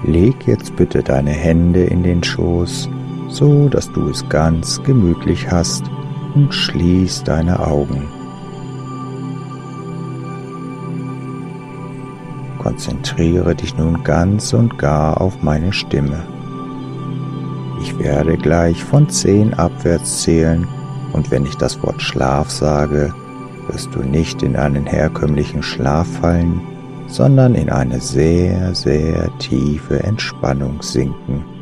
Leg jetzt bitte deine Hände in den Schoß, so dass du es ganz gemütlich hast, und schließ deine Augen. Konzentriere dich nun ganz und gar auf meine Stimme. Ich werde gleich von 10 abwärts zählen, und wenn ich das Wort Schlaf sage, wirst du nicht in einen herkömmlichen Schlaf fallen, sondern in eine sehr, sehr tiefe Entspannung sinken.